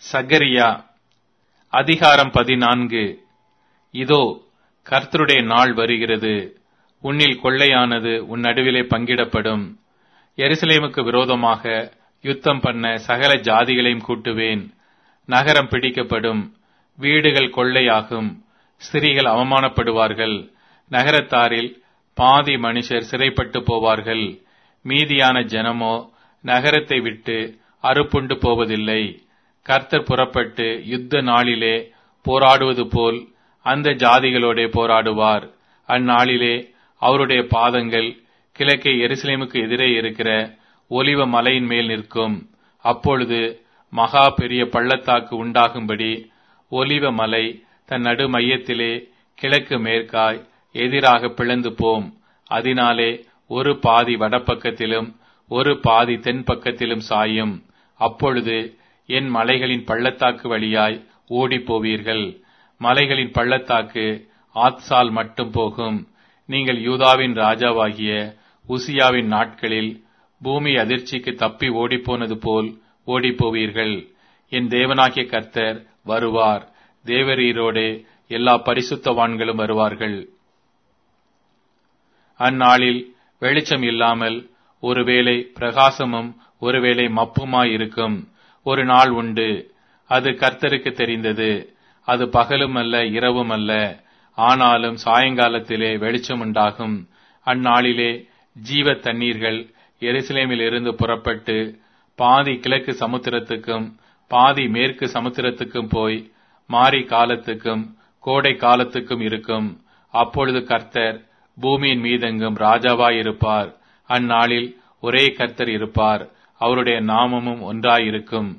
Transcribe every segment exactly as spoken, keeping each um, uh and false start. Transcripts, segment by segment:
சகரியா அதிகாரம் பதினான்கு. இதோ, கர்த்தருடைய நாள் வருகிறது. உன்னில் கொள்ளையானது உன் நடுவிலே பங்கிடப்படும். எருசலேமுக்கு விரோதமாக யுத்தம் பண்ண சகல ஜாதிகளையும் கூட்டுவேன். நகரம் பிடிக்கப்படும், வீடுகள் கொள்ளையாகும், ஸ்திரீகள் அவமானப்படுவார்கள். நகரத்தாரில் பாதி மனுஷர் சிறைப்பட்டு போவார்கள். மீதியான ஜனமோ நகரத்தை விட்டு அறுப்புண்டு போவதில்லை. கர்த்தர் புறப்பட்டு யுத்த நாளிலே போராடுவது போல் அந்த ஜாதிகளோடே போராடுவார். அந்நாளிலே அவருடைய பாதங்கள் கிழக்கே எருசலேமுக்கு எதிரே இருக்கிற ஒலிவ மலையின் மேல் நிற்கும். அப்பொழுது மகா பெரிய பள்ளத்தாக்கு உண்டாகும்படி ஒலிவ மலை தன் நடு மையத்திலே கிழக்கு மேற்காய் எதிராக பிளந்து போம். அதனாலே ஒரு பாதி வடபக்கத்திலும் ஒரு பாதி தென் பக்கத்திலும் சாயும். அப்பொழுது என் மலைகளின் பள்ளத்தாக்கு வழியாய் ஓடி போவீர்கள். மலைகளின் பள்ளத்தாக்கு ஆத்சால் மட்டும் போகும். நீங்கள் யூதாவின் ராஜாவாகிய உசியாவின் நாட்களில் பூமி அதிர்ச்சிக்கு தப்பி ஓடிப்போனது போல் ஓடிப்போவீர்கள். என் தேவனாகிய கர்த்தர் வருவார். தேவரீரோடே எல்லா பரிசுத்தவான்களும் வருவார்கள். அந்நாளில் வெளிச்சம் இல்லாமல் ஒருவேளை பிரகாசமும் ஒருவேளை மப்புமாயிருக்கும் ஒரு நாள் உண்டு. அது கர்த்தருக்கு தெரிந்தது. அது பகலும் அல்ல, இரவும் அல்ல. ஆனாலும் சாயங்காலத்திலே வெளிச்சம் உண்டாகும். அந்நாளிலே ஜீவ தண்ணீர்கள் எருசலேமில் இருந்து புறப்பட்டு பாதி கிழக்கு சமுத்திரத்துக்கும் பாதி மேற்கு சமுத்திரத்துக்கும் போய் மாரி காலத்துக்கும் கோடை காலத்துக்கும் இருக்கும். அப்பொழுது கர்த்தர் பூமியின் மீதெங்கும் ராஜாவாயிருப்பார். அந்நாளில் ஒரே கர்த்தர் இருப்பார். அவருடைய நாமமும் ஒன்றாயிருக்கும்.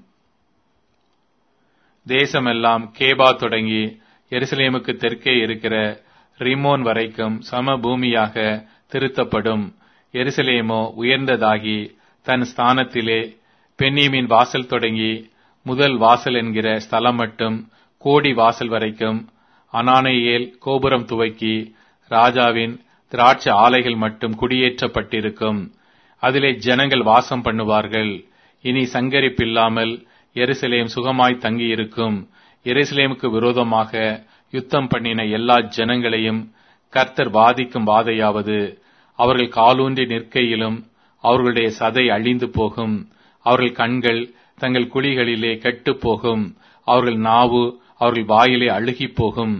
தேசமெல்லாம் கேபா தொடங்கி எருசலேமுக்கு தெற்கே இருக்கிற ரிமோன் வரைக்கும் சம பூமியாக திருத்தப்படும். எருசலேமோ உயர்ந்ததாகி தன் ஸ்தானத்திலே பென்னீமின் வாசல் தொடங்கி முதல் வாசல் என்கிற ஸ்தலம் மட்டும் கோடி வாசல் வரைக்கும் அனானேயேல் கோபுரம் துவக்கி ராஜாவின் திராட்சை ஆலைகள் மட்டும் குடியேற்றப்பட்டிருக்கும். அதிலே ஜனங்கள் வாசம் பண்ணுவார்கள். இனி சங்கரிப்பில்லாமல் எருசலேம் சுகமாய் தங்கியிருக்கும். எருசலேமுக்கு விரோதமாக யுத்தம் பண்ணின எல்லா ஜனங்களையும் கர்த்தர் வாதிக்கும் வாதையாவது, அவர்கள் காலூன்றி நிற்கையிலும் அவர்களுடைய சதை அழிந்து போகும். அவர்கள் கண்கள் தங்கள் குழிகளிலே கெட்டு போகும். அவர்கள் நாவு அவர்கள் வாயிலே அழுகி போகும்.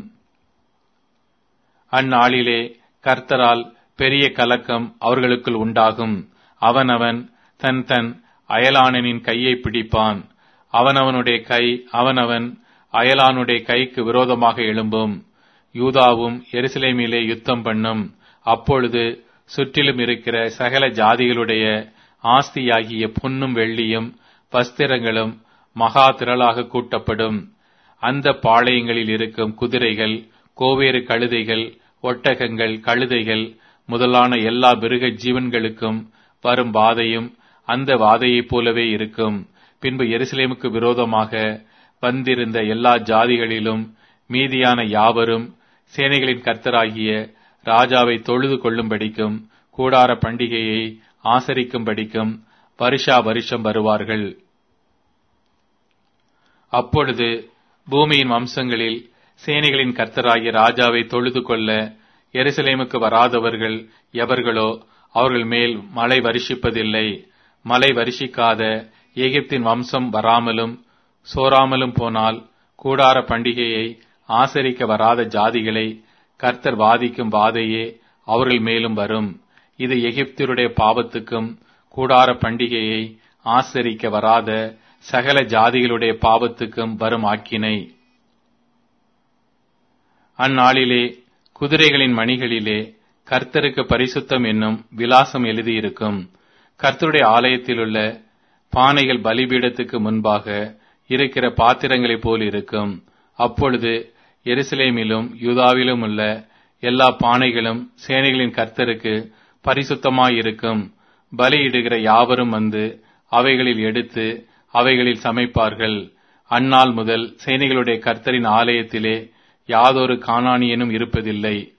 அந்நாளிலே கர்த்தரால் பெரிய கலக்கம் அவர்களுக்குள் உண்டாகும். அவனவன் தன் தன் அயலானனின் கையை பிடிப்பான். அவனவனுடைய கை அவனவன் அயலானுடைய கைக்கு விரோதமாக எழும்பும். யூதாவும் எருசலேமிலே யுத்தம் பண்ணும். அப்பொழுது சுற்றிலும் இருக்கிற சகல ஜாதிகளுடைய ஆஸ்தியாகிய பொன்னும் வெள்ளியும் வஸ்திரங்களும் மகா திரளாக கூட்டப்படும். அந்த பாளையங்களில் இருக்கும் குதிரைகள், கோவேறு கழுதைகள், ஒட்டகங்கள், கழுதைகள் முதலான எல்லா மிருக ஜீவன்களுக்கும் வரும் வாதையும் அந்த வாதையைப் போலவே இருக்கும். பின்பு எருசலேமுக்கு விரோதமாக வந்திருந்த எல்லா ஜாதிகளிலும் மீதியான யாவரும் சேனைகளின் கர்த்தராகிய ராஜாவை தொழுது கொள்ளும்படிக்கும் கூடார பண்டிகையை ஆசரிக்கும்படிக்கும் வருஷா வருஷம் வருவார்கள். அப்பொழுது பூமியின் வம்சங்களில் சேனைகளின் கர்த்தராகிய ராஜாவை தொழுது கொள்ள எருசலேமுக்கு வராதவர்கள் எவர்களோ அவர்கள் மேல் மழை வருஷிப்பதில்லை. மழை வருஷிக்காத எகிப்தின் வம்சம் வராமலும் சோராமலும் போனால் கூடார பண்டிகையை ஆசரிக்க வராத ஜாதிகளை கர்த்தர் வாதிக்கும் வாதையே அவர்கள் மேலும் வரும். இது எகிப்தியருடைய பாவத்துக்கும் கூடார பண்டிகையை ஆசரிக்க வராத சகல ஜாதிகளுடைய பாவத்துக்கும் வரும் ஆக்கினை. அந்நாளிலே குதிரைகளின் மணிகளிலே கர்த்தருக்கு பரிசுத்தம் என்னும் விலாசம் எழுதியிருக்கும். கர்த்தருடைய ஆலயத்திலுள்ள பானைகள் பலிபீடத்துக்கு முன்பாக இருக்கிற பாத்திரங்களைப் போல் இருக்கும். அப்பொழுது எருசலேமிலும் யூதாவிலும் உள்ள எல்லா பானைகளும் சேனைகளின் கர்த்தருக்கு பரிசுத்தமாயிருக்கும். பலியிடுகிற யாவரும் வந்து அவைகளில் எடுத்து அவைகளில் சமைப்பார்கள். அந்நாள் முதல் சேனைகளுடைய கர்த்தரின் ஆலயத்திலே யாதொரு கானானியனும் இருப்பதில்லை.